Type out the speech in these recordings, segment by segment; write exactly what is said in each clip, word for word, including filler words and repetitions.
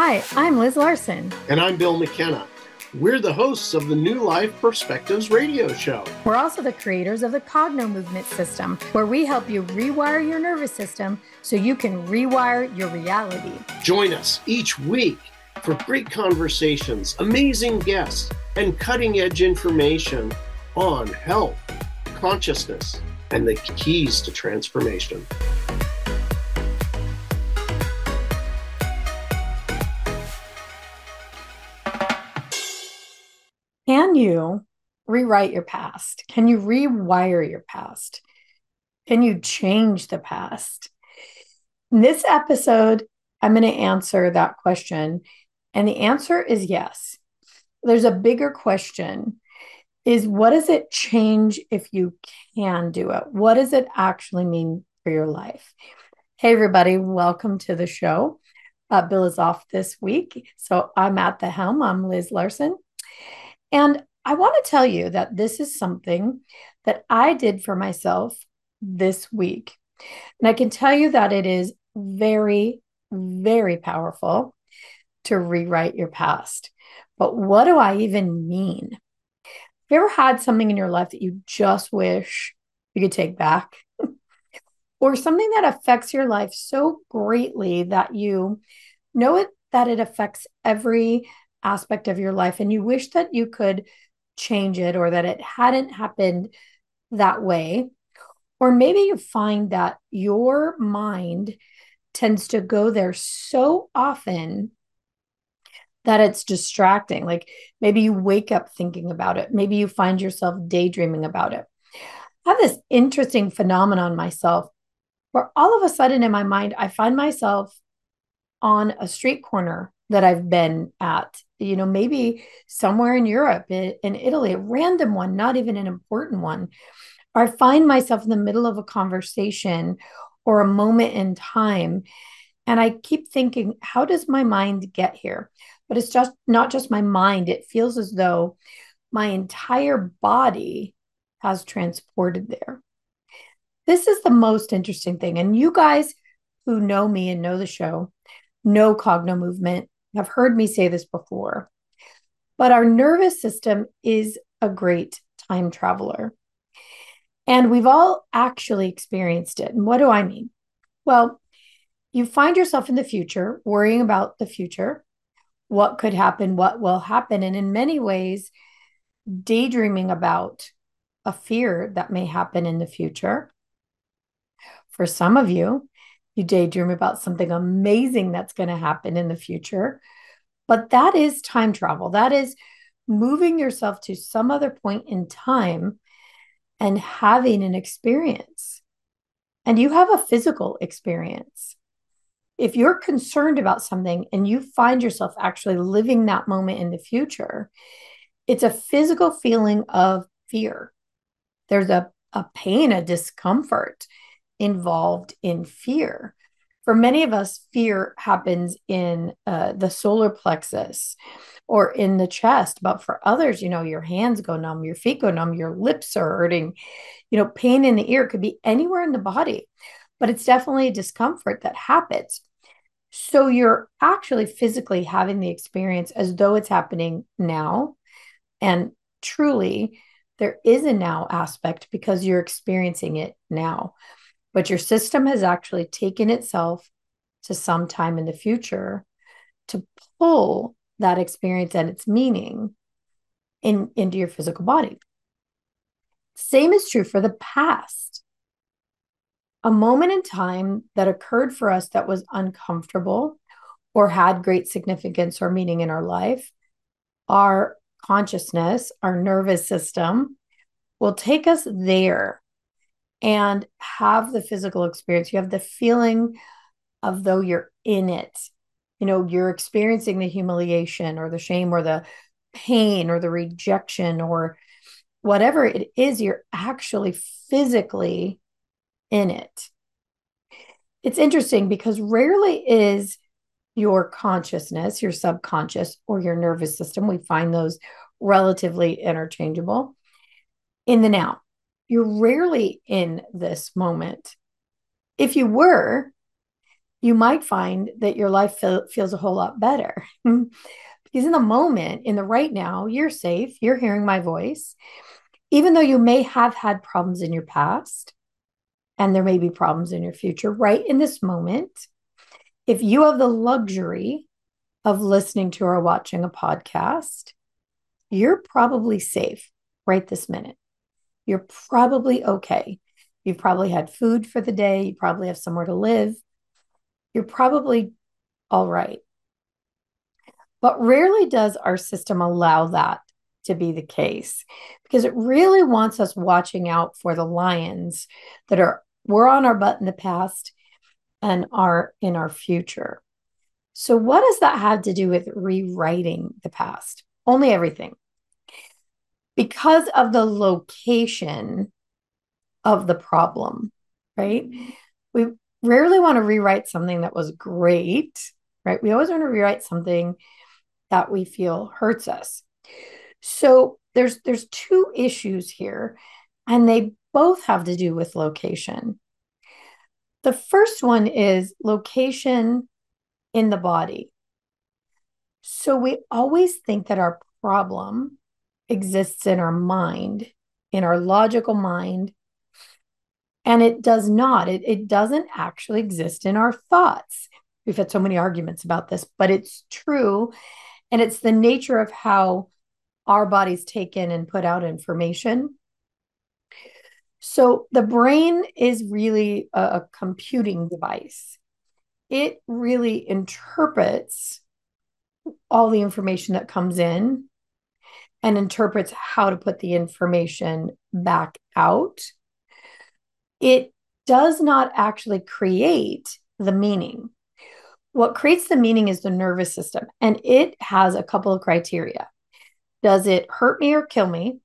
Hi, I'm Liz Larson. And I'm Bill McKenna. We're the hosts of the New Life Perspectives radio show. We're also the creators of the Cogno Movement System, where we help you rewire your nervous system so you can rewire your reality. Join us each week for great conversations, amazing guests, and cutting-edge information on health, consciousness, and the keys to transformation. Can you rewrite your past? Can you rewire your past? Can you change the past? In this episode, I'm going to answer that question. And the answer is yes. There's a bigger question is what does it change if you can do it? What does it actually mean for your life? Hey, everybody, welcome to the show. Uh, Bill is off this week, so I'm at the helm. I'm Liz Larson. And I want to tell you that this is something that I did for myself this week. And I can tell you that it is very, very powerful to rewrite your past. But what do I even mean? Have you ever had something in your life that you just wish you could take back? Or something that affects your life so greatly that you know it that it affects every aspect of your life and you wish that you could change it or that it hadn't happened that way. Or maybe you find that your mind tends to go there so often that it's distracting. Like maybe you wake up thinking about it. Maybe you find yourself daydreaming about it. I have this interesting phenomenon myself where all of a sudden in my mind, I find myself on a street corner that I've been at, you know, maybe somewhere in Europe, in, in Italy, a random one, not even an important one. Or I find myself in the middle of a conversation or a moment in time. And I keep thinking, how does my mind get here? But it's just not just my mind. It feels as though my entire body has transported there. This is the most interesting thing. And you guys who know me and know the show, know Cogno Movement, have heard me say this before, but our nervous system is a great time traveler. And we've all actually experienced it. And what do I mean? Well, you find yourself in the future, worrying about the future, what could happen, what will happen. And in many ways, daydreaming about a fear that may happen in the future. For some of you, you daydream about something amazing that's going to happen in the future. But that is time travel. That is moving yourself to some other point in time and having an experience. And you have a physical experience. If you're concerned about something and you find yourself actually living that moment in the future, it's a physical feeling of fear. There's a, a pain, a discomfort involved in fear. For many of us, fear happens in uh, the solar plexus or in the chest. But for others, you know, your hands go numb, your feet go numb, your lips are hurting, you know, pain in the ear could be anywhere in the body, but it's definitely a discomfort that happens. So you're actually physically having the experience as though it's happening now. And truly, there is a now aspect because you're experiencing it now. But your system has actually taken itself to some time in the future to pull that experience and its meaning in, into your physical body. Same is true for the past. A moment in time that occurred for us that was uncomfortable or had great significance or meaning in our life, our consciousness, our nervous system will take us there and have the physical experience. You have the feeling of though you're in it. You know, you're experiencing the humiliation or the shame or the pain or the rejection or whatever it is, you're actually physically in it. It's interesting because rarely is your consciousness, your subconscious, or your nervous system, we find those relatively interchangeable, in the now. You're rarely in this moment. If you were, you might find that your life feel, feels a whole lot better. Because in the moment, in the right now, you're safe, you're hearing my voice. Even though you may have had problems in your past, and there may be problems in your future, right in this moment, if you have the luxury of listening to or watching a podcast, you're probably safe right this minute. You're probably okay. You've probably had food for the day. You probably have somewhere to live. You're probably all right. But rarely does our system allow that to be the case because it really wants us watching out for the lions that are were on our butt in the past and are in our future. So what does that have to do with rewriting the past? Only everything. Because of the location of the problem, right? We rarely want to rewrite something that was great, right? We always want to rewrite something that we feel hurts us. So there's there's two issues here, and they both have to do with location. The first one is location in the body. So we always think that our problem exists in our mind, in our logical mind, and it does not. It, it doesn't actually exist in our thoughts. We've had so many arguments about this, but it's true. And it's the nature of how our bodies take in and put out information. So the brain is really a, a computing device. It really interprets all the information that comes in and interprets how to put the information back out. It does not actually create the meaning. What creates the meaning is the nervous system, and it has a couple of criteria. Does it hurt me or kill me?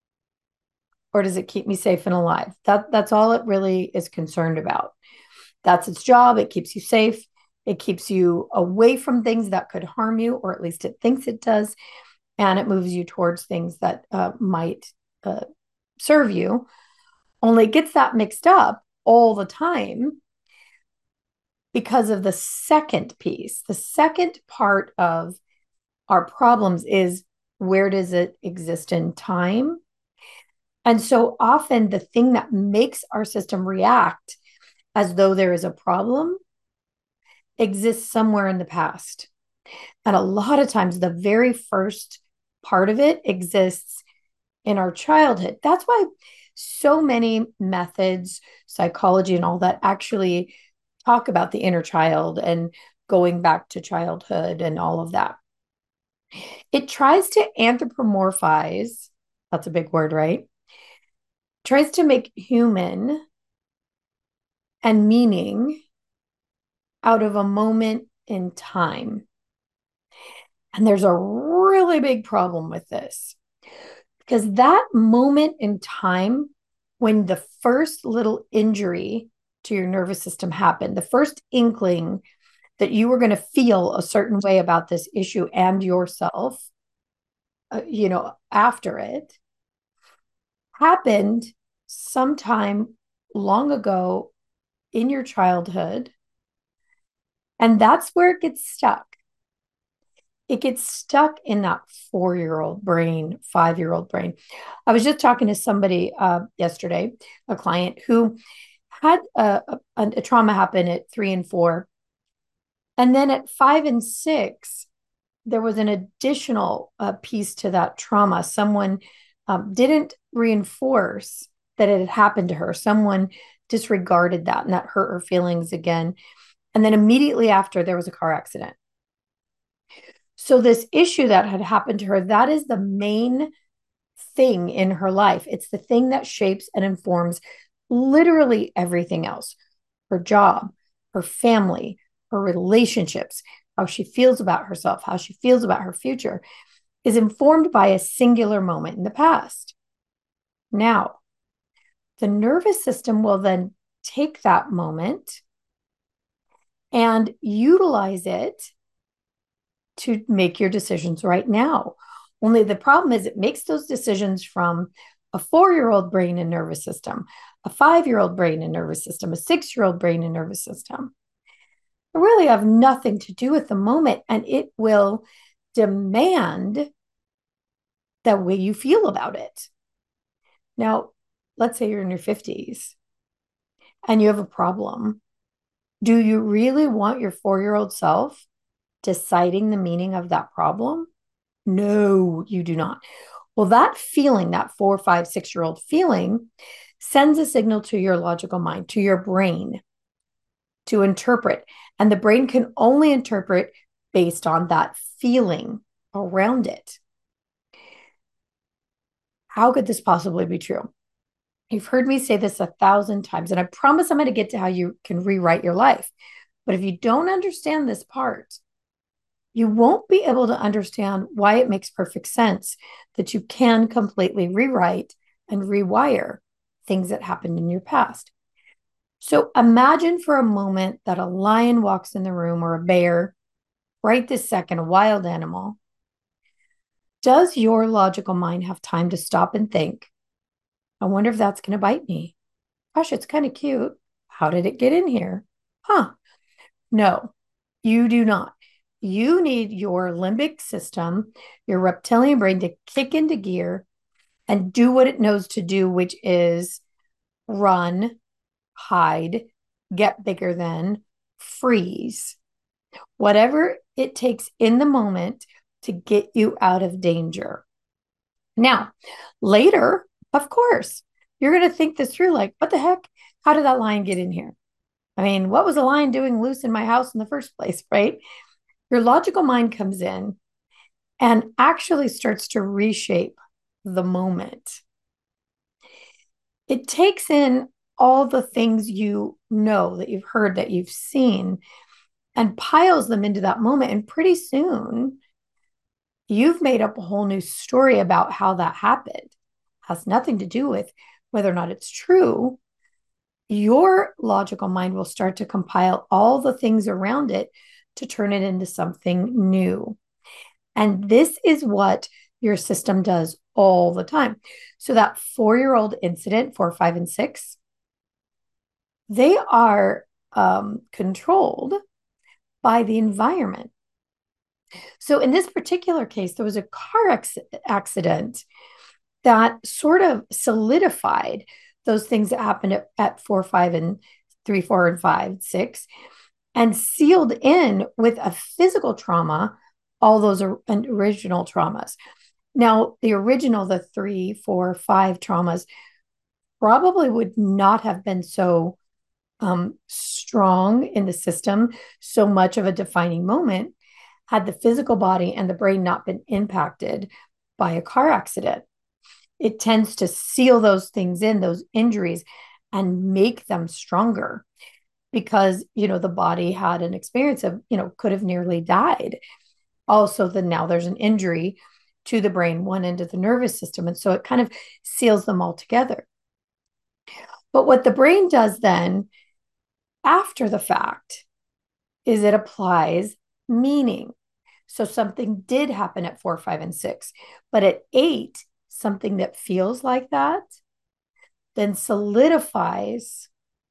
Or does it keep me safe and alive? That, that's all it really is concerned about. That's its job. It keeps you safe. It keeps you away from things that could harm you, or at least it thinks it does. And it moves you towards things that uh, might uh, serve you. Only it gets that mixed up all the time because of the second piece. The second part of our problems is, where does it exist in time? And so often the thing that makes our system react as though there is a problem exists somewhere in the past. And a lot of times the very first part of it exists in our childhood. That's why so many methods, psychology and all that, actually talk about the inner child and going back to childhood and all of that. It tries to anthropomorphize, that's a big word, right? Tries to make human and meaning out of a moment in time. And there's a really big problem with this because that moment in time, when the first little injury to your nervous system happened, the first inkling that you were going to feel a certain way about this issue and yourself, uh, you know, after it, happened sometime long ago in your childhood. And that's where it gets stuck. It gets stuck in that four-year-old brain, five-year-old brain. I was just talking to somebody uh, yesterday, a client who had a, a, a trauma happen at three and four. And then at five and six, there was an additional uh, piece to that trauma. Someone um, didn't reinforce that it had happened to her. Someone disregarded that, and that hurt her feelings again. And then immediately after, there was a car accident. So this issue that had happened to her, that is the main thing in her life. It's the thing that shapes and informs literally everything else. Her job, her family, her relationships, how she feels about herself, how she feels about her future is informed by a singular moment in the past. Now, the nervous system will then take that moment and utilize it to make your decisions right now. Only the problem is it makes those decisions from a four-year-old brain and nervous system, a five-year-old brain and nervous system, a six-year-old brain and nervous system. really have nothing to do with the moment, and it will demand the way you feel about it. Now, let's say you're in your fifties and you have a problem. Do you really want your four year old self deciding the meaning of that problem? No, you do not. Well, that feeling, that four, five, six year old feeling, sends a signal to your logical mind, to your brain to interpret. And the brain can only interpret based on that feeling around it. How could this possibly be true? You've heard me say this a thousand times, and I promise I'm going to get to how you can rewrite your life. But if you don't understand this part, you won't be able to understand why it makes perfect sense that you can completely rewrite and rewire things that happened in your past. So imagine for a moment that a lion walks in the room, or a bear, right this second, a wild animal. Does your logical mind have time to stop and think, I wonder if that's going to bite me? Gosh, it's kind of cute. How did it get in here? Huh. No, you do not. You need your limbic system, your reptilian brain, to kick into gear and do what it knows to do, which is run, hide, get bigger than, freeze. Whatever it takes in the moment to get you out of danger. Now, later, of course, you're going to think this through, like, what the heck? How did that lion get in here? I mean, what was a lion doing loose in my house in the first place, right? Your logical mind comes in and actually starts to reshape the moment. It takes in all the things you know, that you've heard, that you've seen, and piles them into that moment. And pretty soon, you've made up a whole new story about how that happened. Has nothing to do with whether or not it's true. Your logical mind will start to compile all the things around it to turn it into something new. And this is what your system does all the time. So that four-year-old incident, four, five, and six, they are um, controlled by the environment. So in this particular case, there was a car ex- accident that sort of solidified those things that happened at, at four, five, and three, four, and five, six, and sealed in with a physical trauma all those or, original traumas. Now, the original, the three, four, five traumas probably would not have been so um, strong in the system, so much of a defining moment, had the physical body and the brain not been impacted by a car accident. It tends to seal those things in, those injuries, and make them stronger because, you know, the body had an experience of, you know, could have nearly died. Also, then now there's an injury to the brain, one end of the nervous system. And so it kind of seals them all together. But what the brain does then after the fact is it applies meaning. So something did happen at four, five, and six, but at eight, something that feels like that then solidifies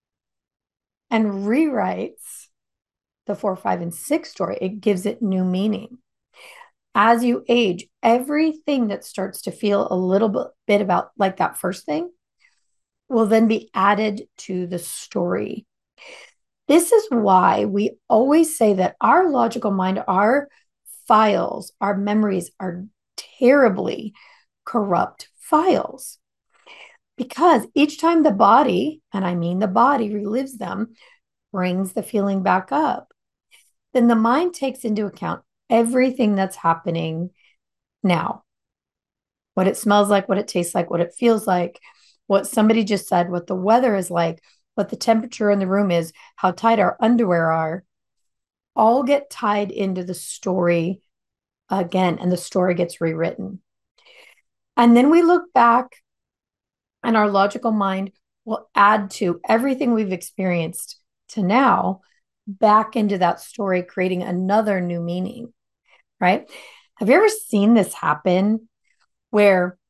and rewrites the four, five, and six story. It gives it new meaning. As you age, everything that starts to feel a little bit about like that first thing will then be added to the story. This is why we always say that our logical mind, our files, our memories are terribly corrupt files. Because each time the body, and I mean the body, relives them, brings the feeling back up, then the mind takes into account everything that's happening now. What it smells like, what it tastes like, what it feels like, what somebody just said, what the weather is like, what the temperature in the room is, how tight our underwear are, all get tied into the story again, and the story gets rewritten. And then we look back, and our logical mind will add to everything we've experienced to now back into that story, creating another new meaning, right? Have you ever seen this happen where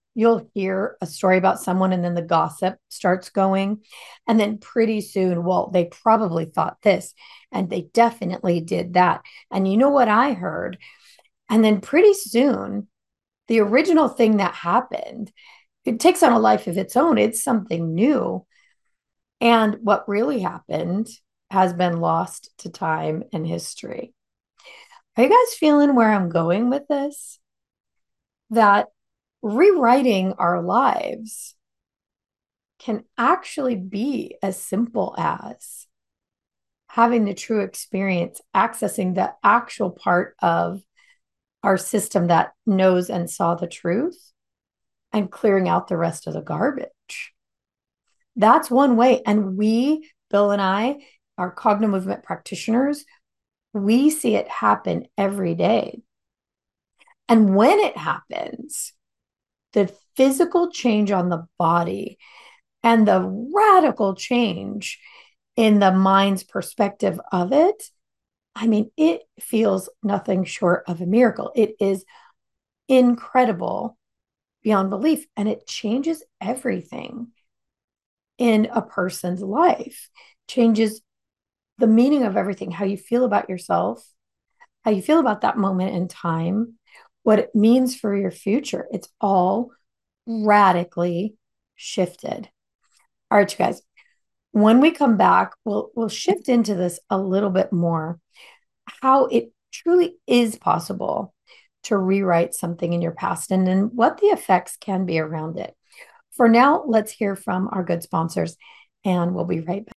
You'll hear a story about someone and then the gossip starts going. And then pretty soon, well, they probably thought this and they definitely did that. And you know what I heard? And then pretty soon, the original thing that happened, it takes on a life of its own. It's something new. And what really happened has been lost to time and history. Are you guys feeling where I'm going with this? That rewriting our lives can actually be as simple as having the true experience, accessing the actual part of our system that knows and saw the truth, and clearing out the rest of the garbage. That's one way. And we, Bill and I, are cognitive movement practitioners, we see it happen every day. And when it happens, the physical change on the body and the radical change in the mind's perspective of it, I mean, it feels nothing short of a miracle. It is incredible beyond belief, and it changes everything in a person's life, changes the meaning of everything, how you feel about yourself, how you feel about that moment in time, what it means for your future. It's all radically shifted. All right, you guys. When we come back, we'll we'll shift into this a little bit more, how it truly is possible to rewrite something in your past and then what the effects can be around it. For now, let's hear from our good sponsors, and we'll be right back.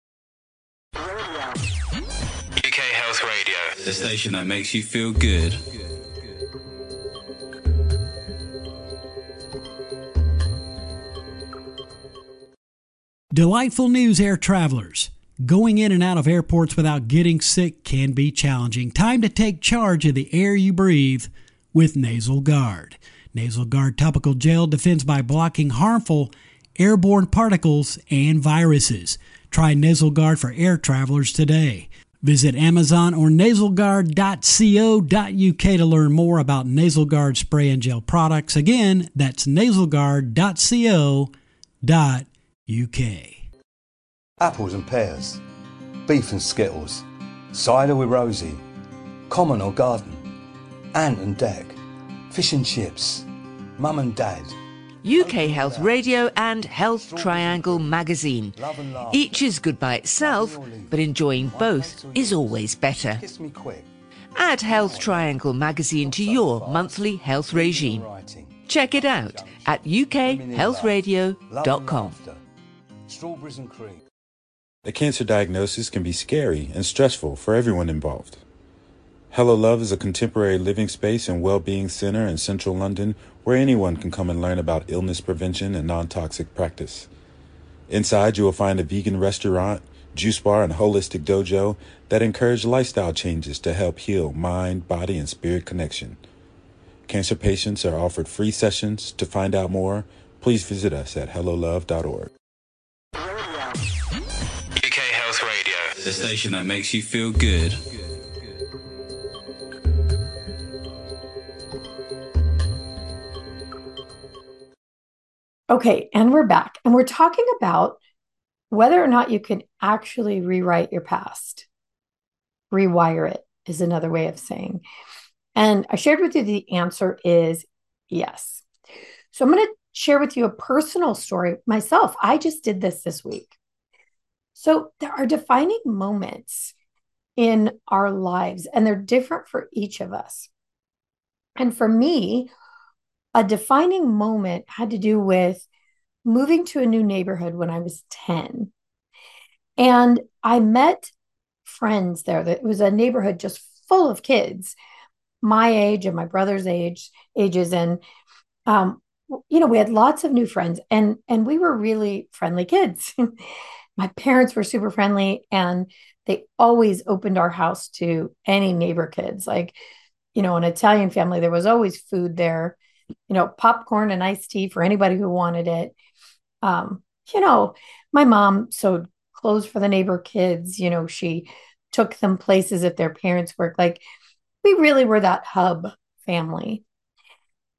U K Health Radio, the station that makes you feel good. Delightful news, air travelers. Going in and out of airports without getting sick can be challenging. Time to take charge of the air you breathe with Nasal Guard. Nasal Guard topical gel defends by blocking harmful airborne particles and viruses. Try Nasal Guard for air travelers today. Visit Amazon or nasal guard dot co dot U K to learn more about Nasal Guard spray and gel products. Again, that's nasal guard dot co dot U K. Apples and pears, beef and skittles, cider with Rosie, common or garden, ant and deck, fish and chips, mum and dad. U K Health Radio and Health Triangle magazine. Each is good by itself, but enjoying both is always better. Kiss me quick. Add Health Triangle magazine to your monthly health regime. Check it out at u k health radio dot com. Strawberries and cream. A cancer diagnosis can be scary and stressful for everyone involved. Hello Love is a contemporary living space and well-being center in central London where anyone can come and learn about illness prevention and non-toxic practice. Inside, you will find a vegan restaurant, juice bar, and holistic dojo that encourage lifestyle changes to help heal mind, body, and spirit connection. Cancer patients are offered free sessions. To find out more, please visit us at hello love dot org. U K Health Radio, the station that makes you feel good. Okay, and we're back, and we're talking about whether or not you can actually rewrite your past. Rewire it is another way of saying. And I shared with you the answer is yes. So I'm going to share with you a personal story myself. I just did this this week. So there are defining moments in our lives, and they're different for each of us. And for me, a defining moment had to do with moving to a new neighborhood when I was ten. And I met friends there. That it was a neighborhood just full of kids, my age and my brother's age, ages. And, um, you know, we had lots of new friends, and, and we were really friendly kids. My parents were super friendly, and they always opened our house to any neighbor kids. Like, you know, an Italian family, there was always food there. You know, popcorn and iced tea for anybody who wanted it. Um, you know, my mom sewed clothes for the neighbor kids. You know, she took them places if their parents worked. Like, we really were that hub family.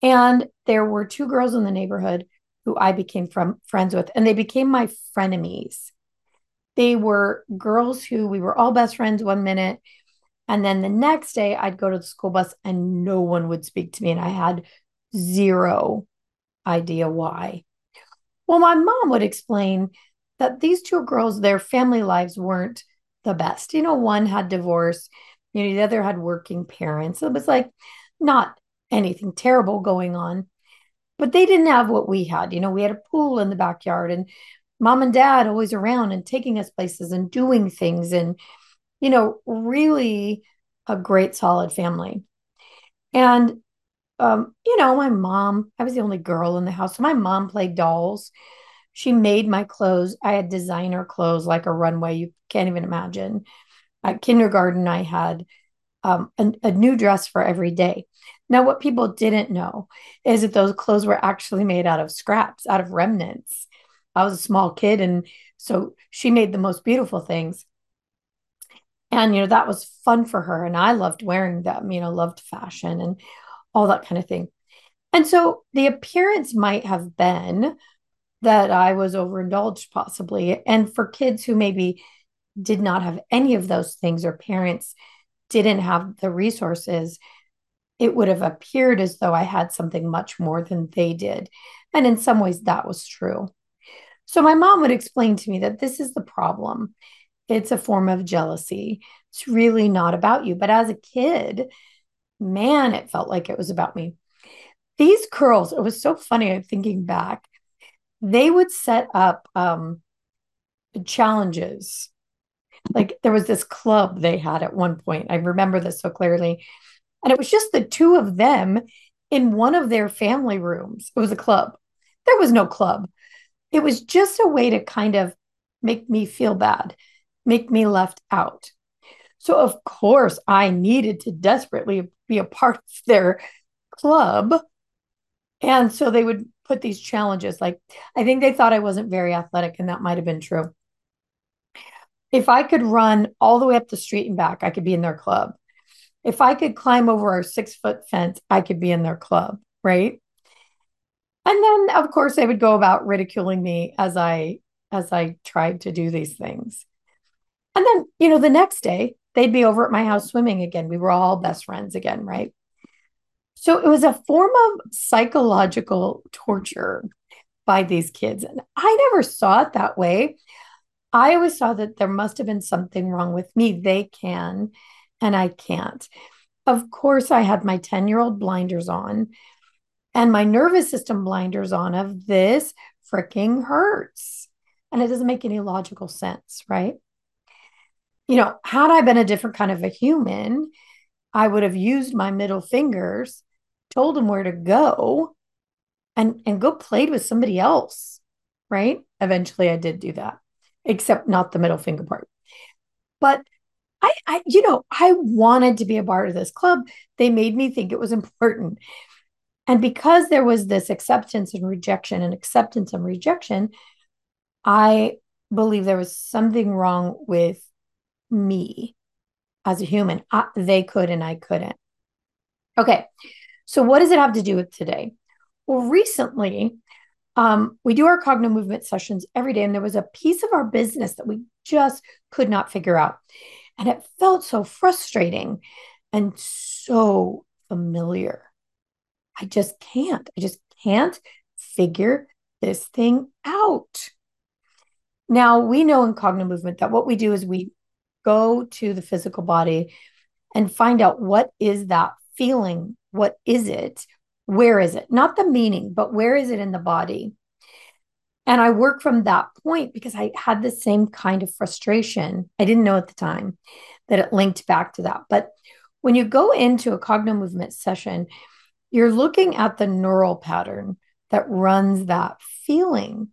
And there were two girls in the neighborhood who I became from, friends with, and they became my frenemies. They were girls who we were all best friends one minute. And then the next day, I'd go to the school bus and no one would speak to me. And I had zero idea why. Well, my mom would explain that these two girls, their family lives weren't the best. You know, one had divorce, you know, the other had working parents. It was like not anything terrible going on, but they didn't have what we had. You know, we had a pool in the backyard and mom and dad always around and taking us places and doing things and, you know, really a great solid family. And, um, you know, my mom, I was the only girl in the house. So my mom played dolls. She made my clothes. I had designer clothes like a runway. You can't even imagine. At kindergarten, I had um, a, a new dress for every day. Now, what people didn't know is that those clothes were actually made out of scraps, out of remnants. I was a small kid, and so she made the most beautiful things. And, you know, that was fun for her. And I loved wearing them, you know, loved fashion and all that kind of thing. And so the appearance might have been that I was overindulged, possibly. And for kids who maybe did not have any of those things or parents didn't have the resources, it would have appeared as though I had something much more than they did. And in some ways, that was true. So my mom would explain to me that this is the problem. It's a form of jealousy. It's really not about you. But as a kid, man, it felt like it was about me. These girls, it was so funny. I'm thinking back. They would set up um, challenges. Like there was this club they had at one point. I remember this so clearly. And it was just the two of them in one of their family rooms. It was a club. There was no club. It was just a way to kind of make me feel bad, make me left out. So, of course, I needed to desperately be a part of their club. And so they would put these challenges. Like, I think they thought I wasn't very athletic, and that might have been true. If I could run all the way up the street and back, I could be in their club. If I could climb over a six foot fence, I could be in their club, right? And then, of course, they would go about ridiculing me as I as I tried to do these things. And then, you know, the next day, they'd be over at my house swimming again. We were all best friends again, right? So it was a form of psychological torture by these kids. And I never saw it that way. I always saw that there must have been something wrong with me. They can, and I can't. Of course, I had my ten-year-old blinders on and my nervous system blinders on of this freaking hurts. And it doesn't make any logical sense, right? You know, had I been a different kind of a human, I would have used my middle fingers, told them where to go, and, and go played with somebody else, right? Eventually I did do that, except not the middle finger part. But I, I, you know, I wanted to be a part of this club. They made me think it was important. And because there was this acceptance and rejection and acceptance and rejection, I believe there was something wrong with me as a human. I, they could and I couldn't. Okay. So what does it have to do with today? Well, recently, um, we do our cognitive movement sessions every day, and there was a piece of our business that we just could not figure out. And it felt so frustrating and so familiar. I just can't. I just can't figure this thing out. Now, we know in cognitive movement that what we do is we go to the physical body and find out what is that feeling? What is it? Where is it? Not the meaning, but where is it in the body? And I work from that point because I had the same kind of frustration. I didn't know at the time that it linked back to that. But when you go into a cognitive movement session, you're looking at the neural pattern that runs that feeling.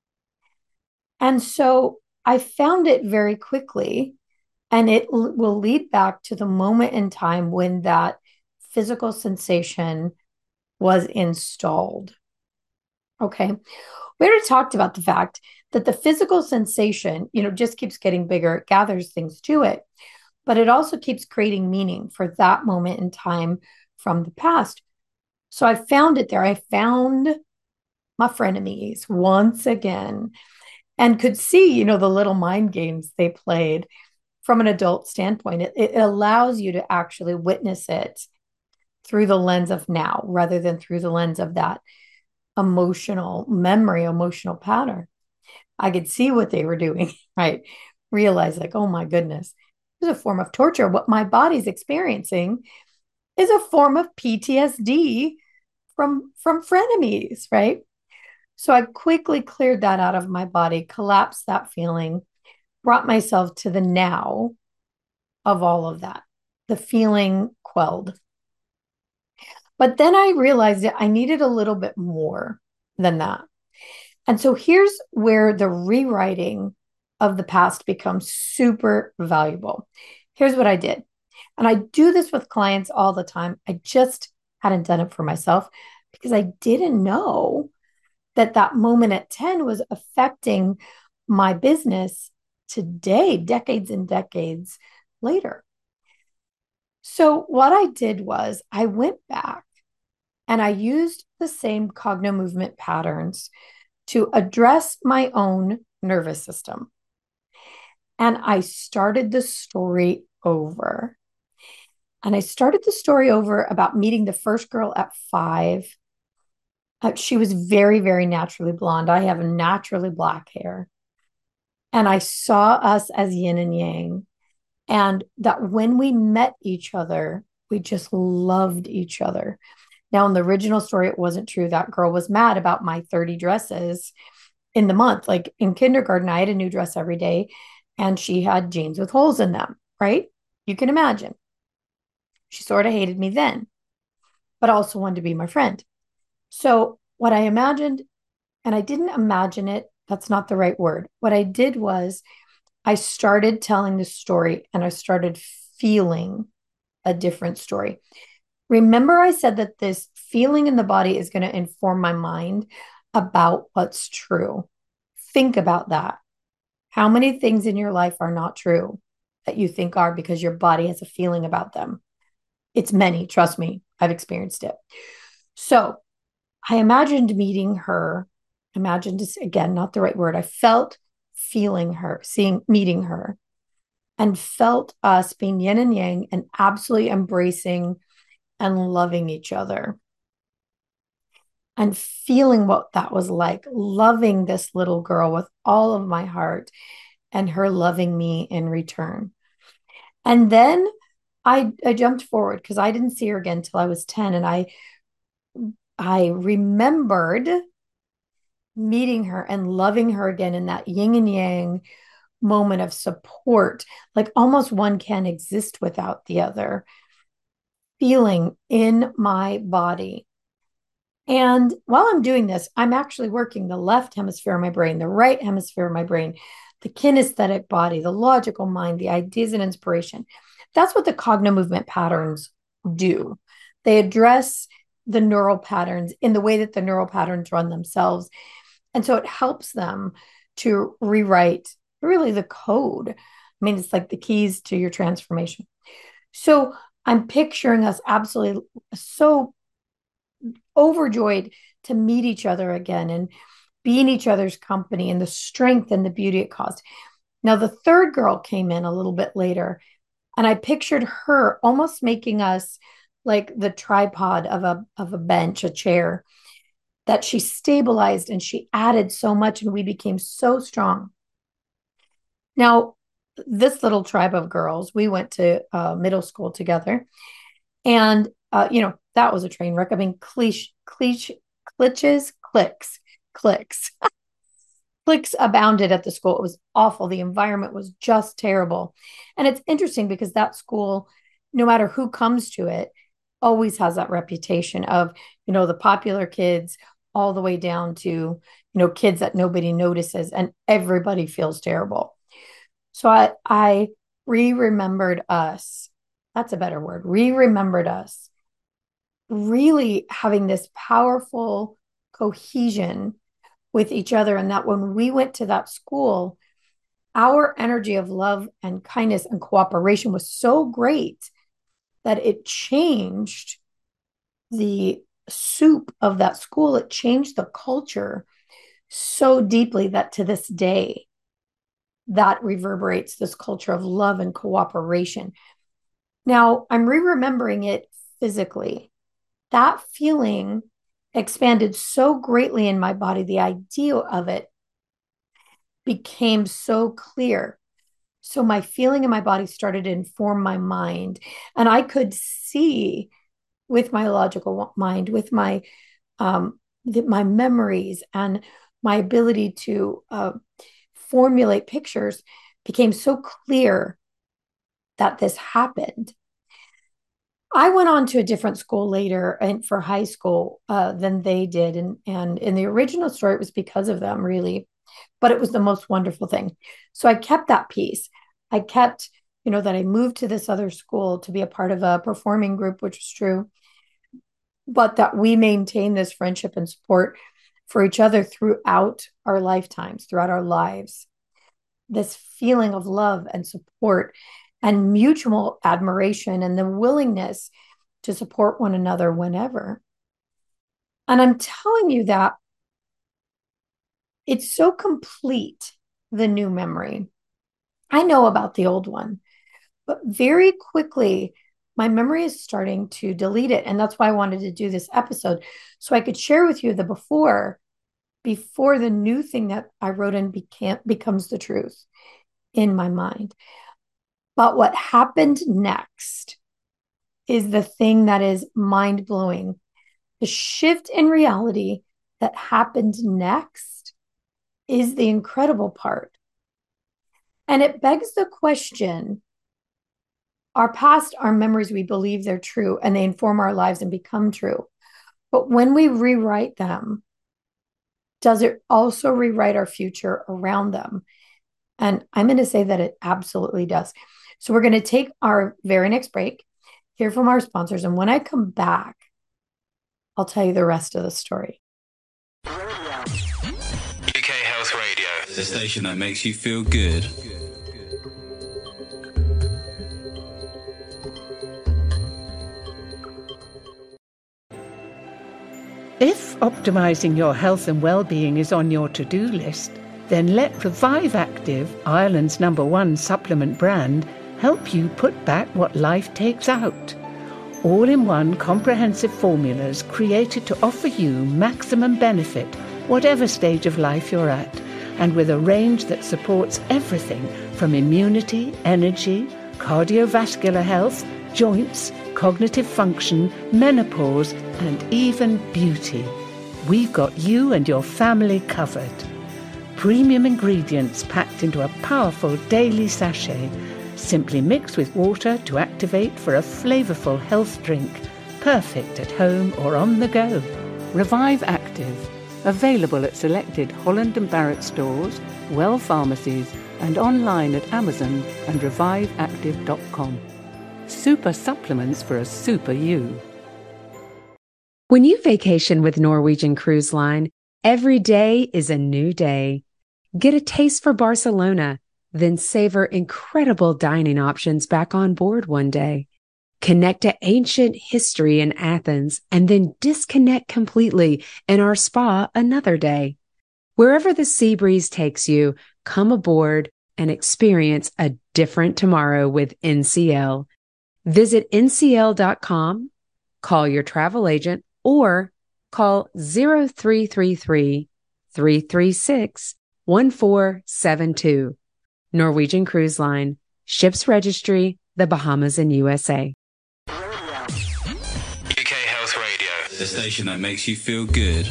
And so I found it very quickly, and it l- will lead back to the moment in time when that physical sensation was installed. Okay. We already talked about the fact that the physical sensation, you know, just keeps getting bigger. It gathers things to it, but it also keeps creating meaning for that moment in time from the past. So I found it there. I found my frenemies once again and could see, you know, the little mind games they played from an adult standpoint. It, it allows you to actually witness it through the lens of now rather than through the lens of that emotional memory, emotional pattern. I could see what they were doing, right? Realize, like, oh my goodness, there's a form of torture. What my body's experiencing is a form of P T S D from from frenemies, right? So I quickly cleared that out of my body, collapsed that feeling, brought myself to the now of all of that. The feeling quelled. But then I realized that I needed a little bit more than that. And so here's where the rewriting of the past becomes super valuable. Here's what I did. And I do this with clients all the time. I just hadn't done it for myself because I didn't know that that moment at ten was affecting my business today, decades and decades later. So what I did was I went back and I used the same cognitive movement patterns to address my own nervous system. And I started the story over. And I started the story over about meeting the first girl at five. Uh, she was very, very naturally blonde. I have naturally black hair. And I saw us as yin and yang. And that when we met each other, we just loved each other. Now, in the original story, it wasn't true. That girl was mad about my thirty dresses in the month. Like in kindergarten, I had a new dress every day, and she had jeans with holes in them, right? You can imagine. She sort of hated me then, but also wanted to be my friend. So what I imagined, and I didn't imagine it, that's not the right word. What I did was I started telling the story and I started feeling a different story. Remember, I said that this feeling in the body is going to inform my mind about what's true. Think about that. How many things in your life are not true that you think are because your body has a feeling about them? It's many, trust me, I've experienced it. So I imagined meeting her, imagined, again, not the right word. I felt feeling her, seeing, meeting her, and felt us being yin and yang and absolutely embracing and loving each other. And feeling what that was like, loving this little girl with all of my heart and her loving me in return. And then I, I jumped forward because I didn't see her again until I was ten. And I, I remembered meeting her and loving her again in that yin and yang moment of support, like almost one can't exist without the other, feeling in my body. And while I'm doing this, I'm actually working the left hemisphere of my brain, the right hemisphere of my brain, the kinesthetic body, the logical mind, the ideas and inspiration. That's what the cognitive movement patterns do. They address the neural patterns in the way that the neural patterns run themselves. And so it helps them to rewrite really the code. I mean, it's like the keys to your transformation. So I'm picturing us absolutely so overjoyed to meet each other again and be in each other's company and the strength and the beauty it caused. Now, the third girl came in a little bit later, and I pictured her almost making us like the tripod of a, of a bench, a chair, that she stabilized and she added so much, and we became so strong. Now, this little tribe of girls, we went to uh, middle school together, and uh, you know, that was a train wreck. I mean, cliche, cliche, glitches, clicks, clicks. Clicks abounded at the school. It was awful. The environment was just terrible. And it's interesting because that school, no matter who comes to it, always has that reputation of, you know, the popular kids all the way down to, you know, kids that nobody notices and everybody feels terrible. So I, I re-remembered us. That's a better word. Re-remembered us really having this powerful cohesion with each other. And that when we went to that school, our energy of love and kindness and cooperation was so great that it changed the soup of that school, it changed the culture so deeply that to this day, that reverberates this culture of love and cooperation. Now, I'm re-remembering it physically. That feeling expanded so greatly in my body. The idea of it became so clear. So my feeling in my body started to inform my mind. And I could see with my logical mind, with my um, my memories and my ability to uh, formulate pictures became so clear that this happened. I went on to a different school later and for high school uh, than they did. And, and in the original story, it was because of them, really. But it was the most wonderful thing. So I kept that piece. I kept, you know, that I moved to this other school to be a part of a performing group, which was true. But that we maintain this friendship and support for each other throughout our lifetimes, throughout our lives. This feeling of love and support and mutual admiration and the willingness to support one another whenever. And I'm telling you that it's so complete, the new memory. I know about the old one, but very quickly, my memory is starting to delete it. And that's why I wanted to do this episode, so I could share with you the before, before the new thing that I wrote in became, becomes the truth in my mind. But what happened next is the thing that is mind-blowing. The shift in reality that happened next is the incredible part. And it begs the question, our past, our memories, we believe they're true and they inform our lives and become true. But when we rewrite them, does it also rewrite our future around them? And I'm going to say that it absolutely does. So we're going to take our very next break, hear from our sponsors. And when I come back, I'll tell you the rest of the story. U K Health Radio, the station that makes you feel good. If optimising your health and well-being is on your to-do list, then let Revive Active, Ireland's number one supplement brand, help you put back what life takes out. All-in-one comprehensive formulas created to offer you maximum benefit, whatever stage of life you're at, and with a range that supports everything from immunity, energy, cardiovascular health, joints, cognitive function, menopause, and even beauty. We've got you and your family covered. Premium ingredients packed into a powerful daily sachet, simply mix with water to activate for a flavourful health drink, perfect at home or on the go. Revive Active, available at selected Holland and Barrett stores, Well pharmacies, and online at Amazon and revive active dot com. Super supplements for a super you. When you vacation with Norwegian Cruise Line, every day is a new day. Get a taste for Barcelona, then savor incredible dining options back on board one day. Connect to ancient history in Athens and then disconnect completely in our spa another day. Wherever the sea breeze takes you, come aboard and experience a different tomorrow with N C L. Visit N C L dot com, call your travel agent, or call zero three three three, three three six, one four seven two. Norwegian Cruise Line, Ships Registry, the Bahamas and U S A. U K Health Radio, the station that makes you feel good.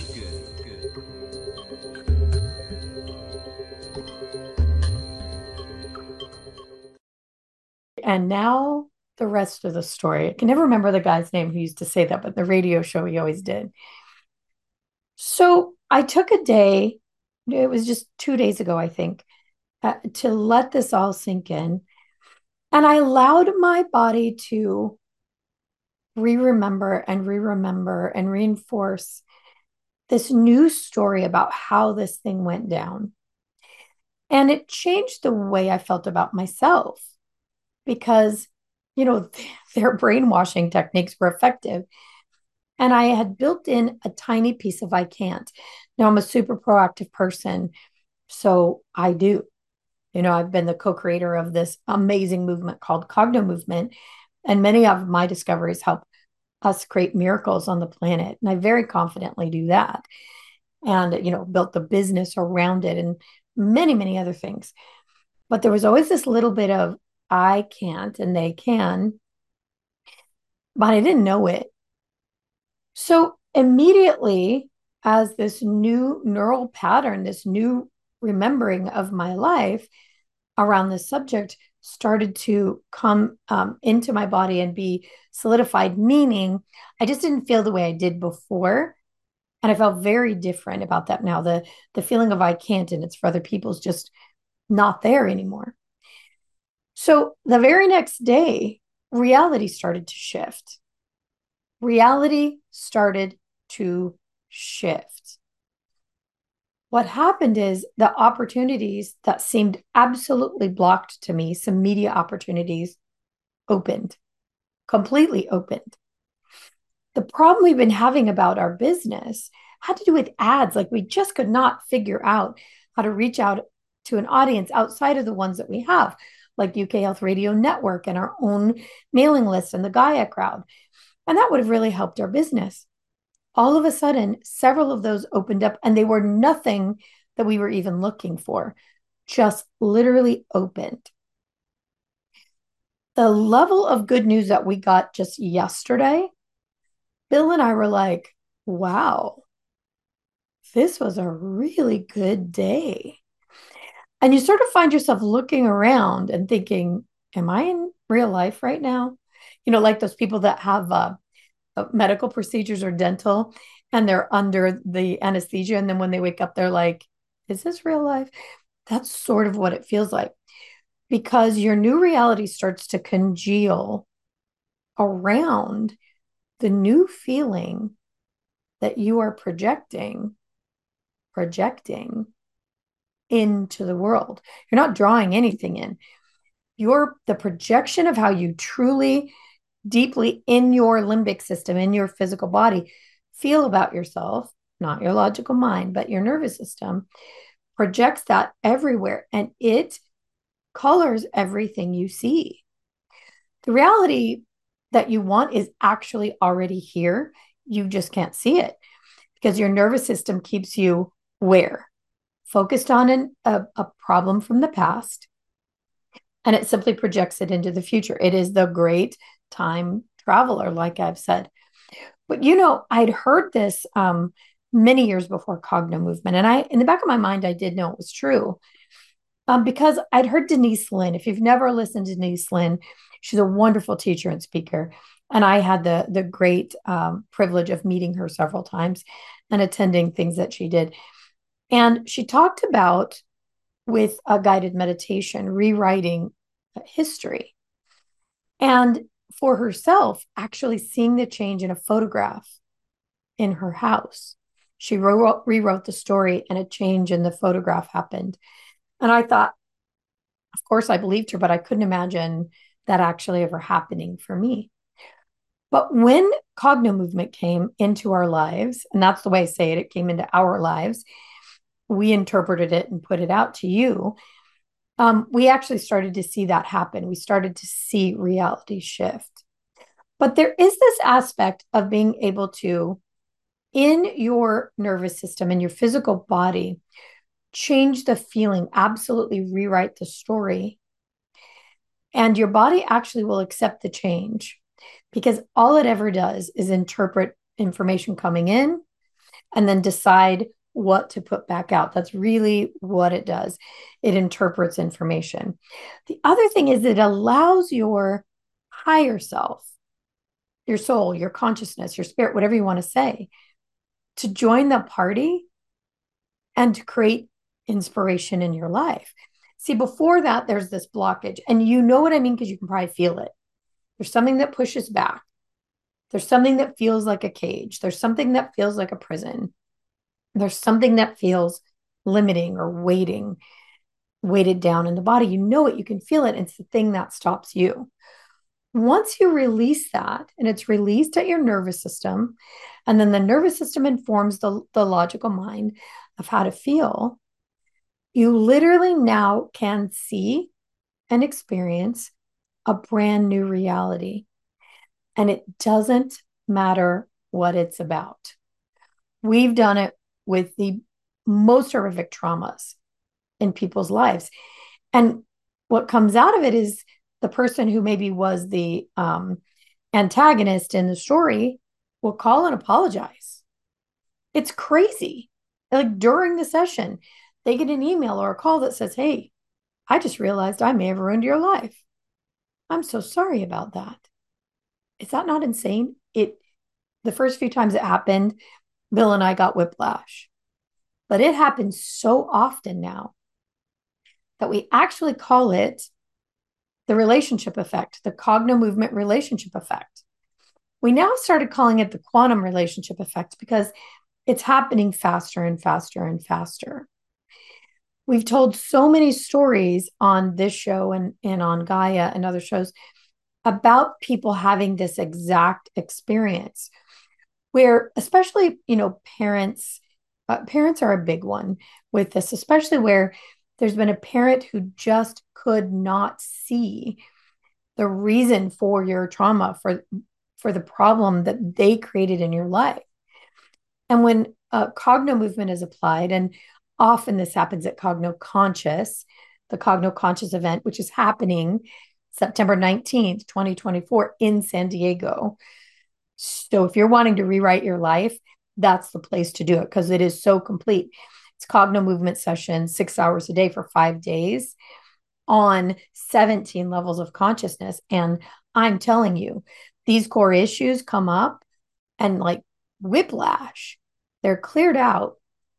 And now the rest of the story. I can never remember the guy's name who used to say that, but the radio show he always did. So I took a day, it was just two days ago, I think, uh, to let this all sink in. And I allowed my body to re-remember and re-remember and reinforce this new story about how this thing went down. And it changed the way I felt about myself because, you know, their brainwashing techniques were effective. And I had built in a tiny piece of I can't. Now I'm a super proactive person, so I do. You know, I've been the co-creator of this amazing movement called Cogno Movement, and many of my discoveries help us create miracles on the planet. And I very confidently do that. And, you know, built the business around it and many, many other things. But there was always this little bit of I can't and they can, but I didn't know it. So immediately, as this new neural pattern, this new remembering of my life around this subject started to come um, into my body and be solidified, meaning I just didn't feel the way I did before. And I felt very different about that now. The, the feeling of I can't and it's for other people's just not there anymore. So the very next day, reality started to shift. Reality started to shift. What happened is the opportunities that seemed absolutely blocked to me, some media opportunities, opened, completely opened. The problem we've been having about our business had to do with ads. Like we just could not figure out how to reach out to an audience outside of the ones that we have, like U K Health Radio Network and our own mailing list and the Gaia crowd. And that would have really helped our business. All of a sudden, several of those opened up and they were nothing that we were even looking for, just literally opened. The level of good news that we got just yesterday, Bill and I were like, wow, this was a really good day. And you sort of find yourself looking around and thinking, am I in real life right now? You know, like those people that have uh, uh, medical procedures or dental and they're under the anesthesia. And then when they wake up, they're like, is this real life? That's sort of what it feels like, because your new reality starts to congeal around the new feeling that you are projecting, projecting into the world. You're not drawing anything in. You're the projection of how you truly, deeply in your limbic system, in your physical body, feel about yourself, not your logical mind, but your nervous system, projects that everywhere. And it colors everything you see. The reality that you want is actually already here. You just can't see it because your nervous system keeps you where? Focused on an, a, a problem from the past, and it simply projects it into the future. It is the great time traveler, like I've said. But, you know, I'd heard this um, many years before Cogno Movement, and I, in the back of my mind, I did know it was true um, because I'd heard Denise Linn. If you've never listened to Denise Linn, she's a wonderful teacher and speaker. And I had the, the great um, privilege of meeting her several times and attending things that she did. And she talked about, with a guided meditation, rewriting history. And for herself, actually seeing the change in a photograph in her house. She rewrote, rewrote the story and a change in the photograph happened. And I thought, of course, I believed her, but I couldn't imagine that actually ever happening for me. But when Cogno Movement came into our lives, and that's the way I say it, it came into our lives, we interpreted it and put it out to you. Um, we actually started to see that happen. We started to see reality shift. But there is this aspect of being able to, in your nervous system, in your physical body, change the feeling, absolutely rewrite the story. And your body actually will accept the change because all it ever does is interpret information coming in and then decide what to put back out. That's really what it does. It interprets information. The other thing is it allows your higher self, your soul, your consciousness, your spirit, whatever you want to say, to join the party and to create inspiration in your life. See, before that, there's this blockage. And you know what I mean, because you can probably feel it. There's something that pushes back. There's something that feels like a cage. There's something that feels like a prison. There's something that feels limiting or weighting, weighted down in the body. You know it, you can feel it. It's the thing that stops you. Once you release that, and it's released at your nervous system, and then the nervous system informs the, the logical mind of how to feel, you literally now can see and experience a brand new reality. And it doesn't matter what it's about. We've done it with the most horrific traumas in people's lives. And what comes out of it is the person who maybe was the um, antagonist in the story will call and apologize. It's crazy. Like during the session, they get an email or a call that says, hey, I just realized I may have ruined your life. I'm so sorry about that. Is that not insane? It, the first few times it happened, Bill and I got whiplash. But it happens so often now that we actually call it the relationship effect, the cogno-movement relationship effect. We now started calling it the quantum relationship effect because it's happening faster and faster and faster. We've told so many stories on this show and, and on Gaia and other shows about people having this exact experience where, especially, you know, parents, uh, parents are a big one with this, especially where there's been a parent who just could not see the reason for your trauma, for, for the problem that they created in your life. And when uh, cogno movement is applied, and often this happens at Cogno Conscious, the Cogno Conscious event, which is happening September nineteenth, twenty twenty-four in San Diego. So if you're wanting to rewrite your life, that's the place to do it because it is so complete. It's Cogno Movement session, six hours a day for five days on seventeen levels of consciousness. And I'm telling you, these core issues come up and like whiplash, they're cleared out.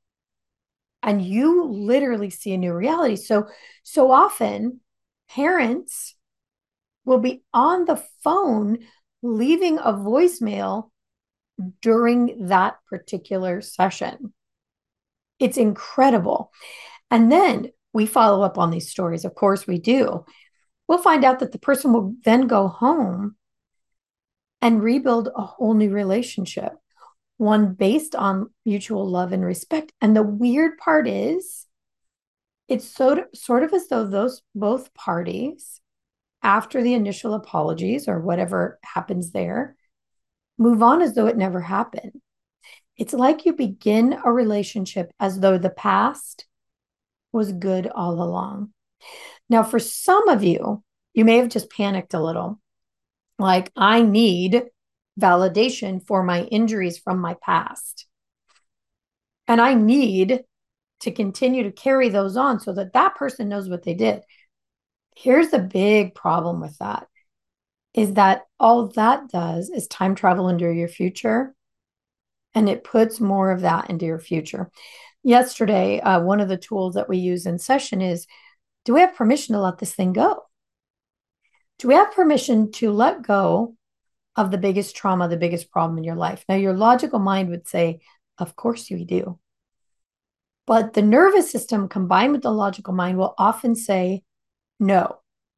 And you literally see a new reality. So, so often parents will be on the phone leaving a voicemail during that particular session. It's incredible. And then we follow up on these stories. Of course we do. We'll find out that the person will then go home and rebuild a whole new relationship, one based on mutual love and respect. And the weird part is, it's so, sort of as though those both parties, after the initial apologies or whatever happens there, move on as though it never happened. It's like you begin a relationship as though the past was good all along. Now, for some of you, you may have just panicked a little. Like, I need validation for my injuries from my past. And I need to continue to carry those on so that that person knows what they did. Here's the big problem with that, is that all that does is time travel into your future, and it puts more of that into your future. Yesterday, uh, one of the tools that we use in session is, do we have permission to let this thing go? Do we have permission to let go of the biggest trauma, the biggest problem in your life? Now, your logical mind would say, of course you do. But the nervous system combined with the logical mind will often say, no,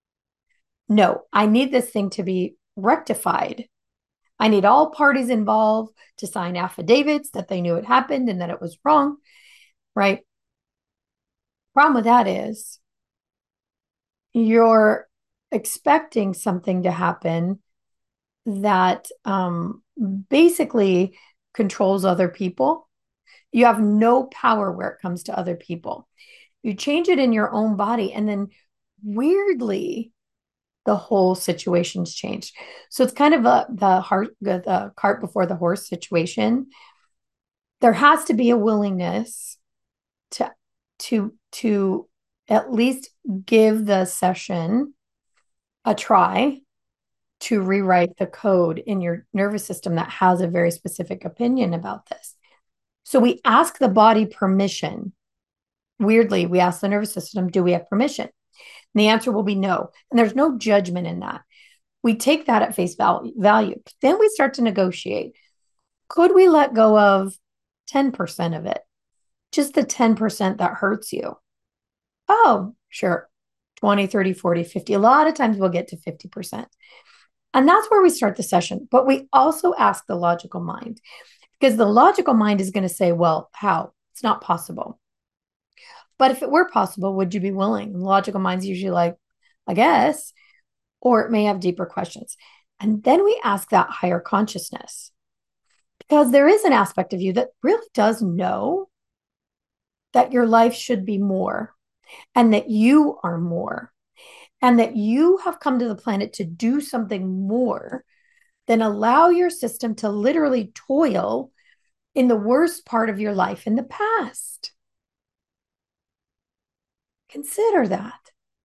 no, I need this thing to be rectified. I need all parties involved to sign affidavits that they knew it happened and that it was wrong, right? Problem with that is you're expecting something to happen that um, basically controls other people. You have no power where it comes to other people. You change it in your own body, and then weirdly, the whole situation's changed. So it's kind of a the heart, the cart before the horse situation. There has to be a willingness to to to at least give the session a try to rewrite the code in your nervous system that has a very specific opinion about this. So we ask the body permission. Weirdly, we ask the nervous system, do we have permission? And the answer will be no. And there's no judgment in that. We take that at face value. Then we start to negotiate. Could we let go of ten percent of it? Just the ten percent that hurts you. Oh, sure. twenty, thirty, forty, fifty. A lot of times we'll get to fifty percent. And that's where we start the session. But we also ask the logical mind, because the logical mind is going to say, well, how? It's not possible. But if it were possible, would you be willing? And the logical mind's usually like, I guess, or it may have deeper questions. And then we ask that higher consciousness, because there is an aspect of you that really does know that your life should be more, and that you are more, and that you have come to the planet to do something more than allow your system to literally toil in the worst part of your life in the past. Consider that.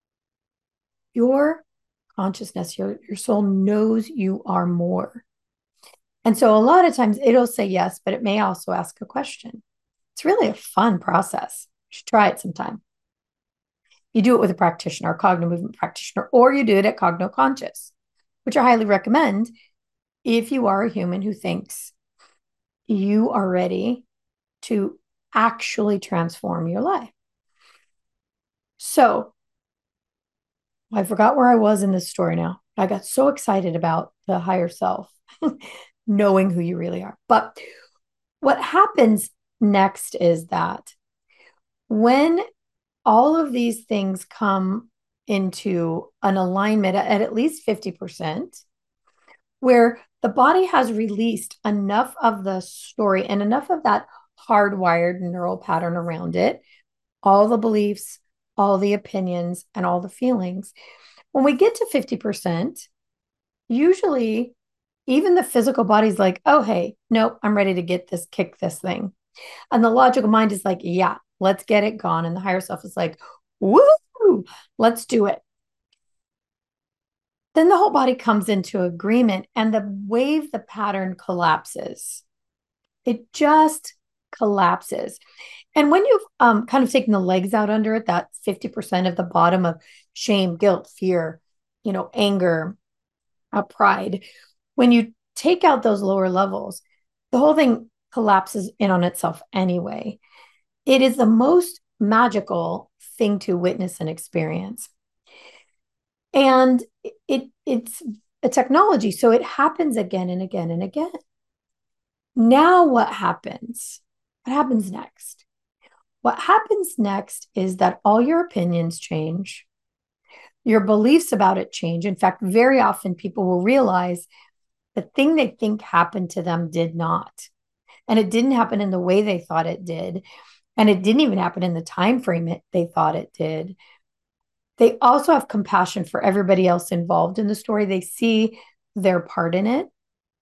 Your consciousness, your, your soul knows you are more. And so a lot of times it'll say yes, but it may also ask a question. It's really a fun process. You should try it sometime. You do it with a practitioner, a cognitive movement practitioner, or you do it at Cogno Conscious, which I highly recommend if you are a human who thinks you are ready to actually transform your life. So I forgot where I was in this story now. I got so excited about the higher self, knowing who you really are. But what happens next is that when all of these things come into an alignment at at least fifty percent, where the body has released enough of the story and enough of that hardwired neural pattern around it, all the beliefs, all the opinions, and all the feelings. When we get to fifty percent, usually even the physical body's like, oh, hey, nope, I'm ready to get this, kick this thing. And the logical mind is like, yeah, let's get it gone. And the higher self is like, woo, let's do it. Then the whole body comes into agreement and the wave, the pattern collapses. It just collapses. And when you've um, kind of taken the legs out under it, that fifty percent of the bottom of shame, guilt, fear, you know, anger, uh, pride, when you take out those lower levels, the whole thing collapses in on itself anyway. It is the most magical thing to witness and experience. And it it's a technology, so it happens again and again and again. Now what happens? What happens next? What happens next is that all your opinions change. Your beliefs about it change. In fact, very often people will realize the thing they think happened to them did not. And it didn't happen in the way they thought it did. And it didn't even happen in the time frame it, they thought it did. They also have compassion for everybody else involved in the story. They see their part in it.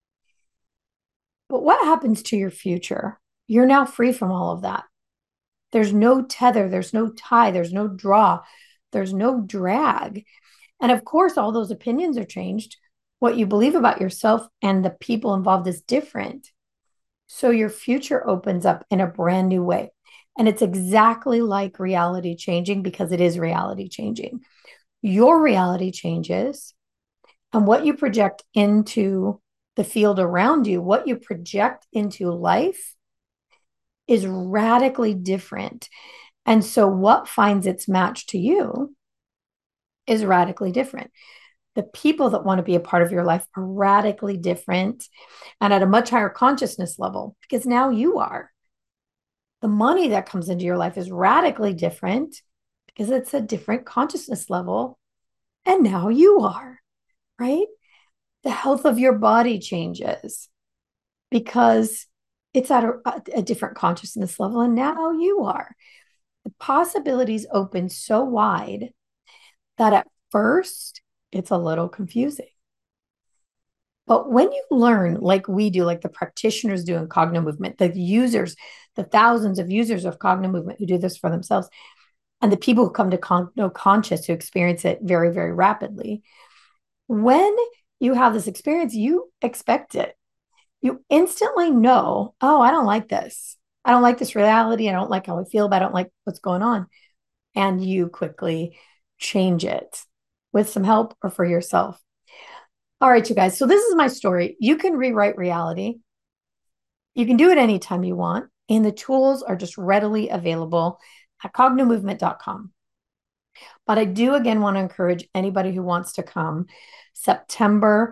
But what happens to your future? You're now free from all of that. There's no tether, there's no tie, there's no draw, there's no drag. And of course, all those opinions are changed. What you believe about yourself and the people involved is different. So your future opens up in a brand new way. And it's exactly like reality changing, because it is reality changing. Your reality changes, and what you project into the field around you, what you project into life, is radically different. And so what finds its match to you is radically different. The people that want to be a part of your life are radically different and at a much higher consciousness level, because now you are. The money that comes into your life is radically different because it's a different consciousness level. And now you are, right? The health of your body changes because it's at a, a different consciousness level. And now you are. The possibilities open so wide that at first it's a little confusing. But when you learn, like we do, like the practitioners do in Cogno Movement, the users, the thousands of users of Cogno Movement who do this for themselves, and the people who come to Cogno Conscious who experience it very, very rapidly, when you have this experience, you expect it. You instantly know, oh, I don't like this. I don't like this reality. I don't like how I feel about it. I don't like what's going on. And you quickly change it with some help or for yourself. All right, you guys. So this is my story. You can rewrite reality. You can do it anytime you want. And the tools are just readily available at cogno movement dot com. But I do, again, want to encourage anybody who wants to come. September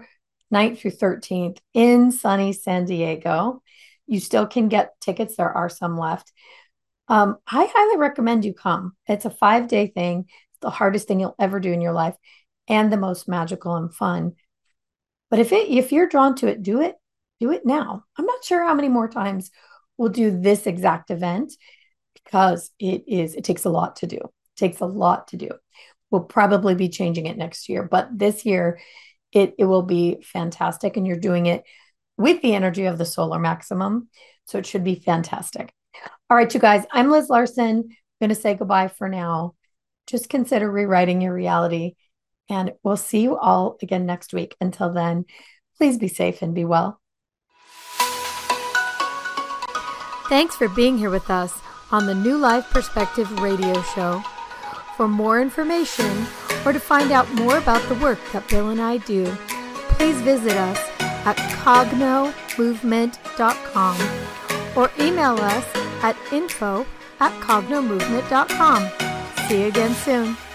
ninth through thirteenth in sunny San Diego. You still can get tickets. There are some left. Um, I highly recommend you come. It's a five-day thing. It's the hardest thing you'll ever do in your life and the most magical and fun. But if it if you're drawn to it, do it. Do it now. I'm not sure how many more times we'll do this exact event because it is it takes a lot to do. It takes a lot to do. We'll probably be changing it next year, but this year it, it will be fantastic. And you're doing it with the energy of the solar maximum. So it should be fantastic. All right, you guys, I'm Liz Larson. I'm going to say goodbye for now. Just consider rewriting your reality. And we'll see you all again next week. Until then, please be safe and be well. Thanks for being here with us on the New Life Perspective radio show. For more information or to find out more about the work that Bill and I do, please visit us at cogno movement dot com or email us at info at cogno movement dot com. See you again soon.